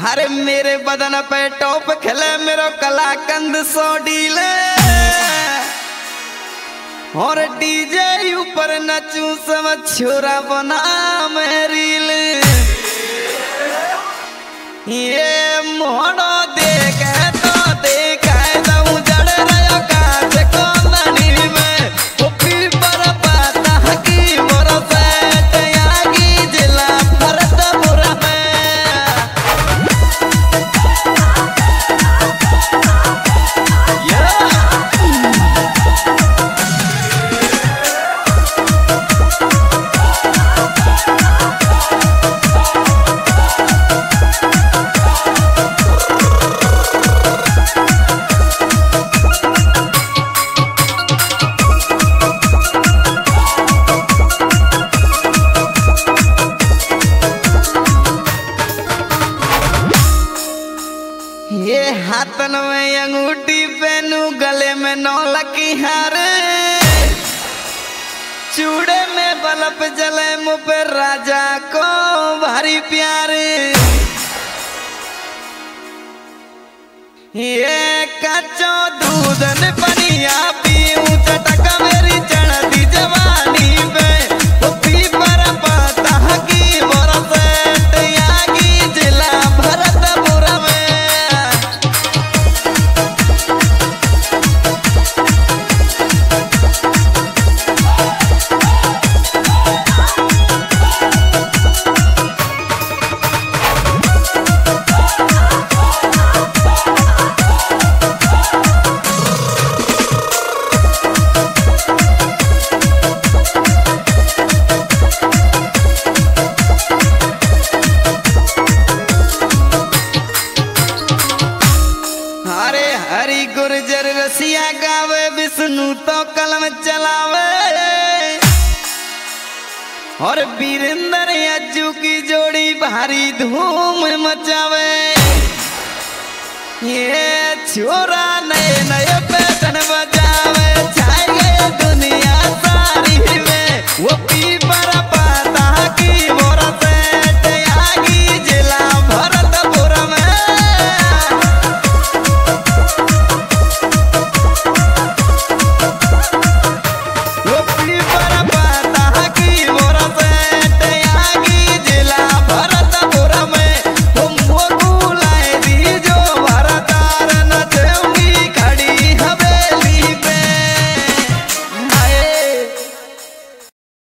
अरे मेरे बदन पे टॉप खिले मेरो कलाकंद सो डीले और डीजे ऊपर नचू सब छोरा बना मेरील ये मोड़ो देख तो देख दऊ जड़ रयो काज को मनी में पुपी पर पाता की मोर सेट आगी जिला भरतपुर में ये हाथन में अंगूठी पहनू गले में नौलकी हार चूड़े में बल्ब जले मुँह पे राजा को भारी प्यार ये कच्चो दूध ने पनिया पीऊं चटक मेरी चढ़ती जवानी पे पी पर पता की बरसेट यागी जिला भरतपुर में हरी गुर्जर रसिया गावे विष्णु तो कलम चलावे और वीरेंद्र अज्जू की जोड़ी भारी धूम मचावे ये छोरा नए नए पैटर्न बजावे छाए गए दुनिया सारी में वो पी पर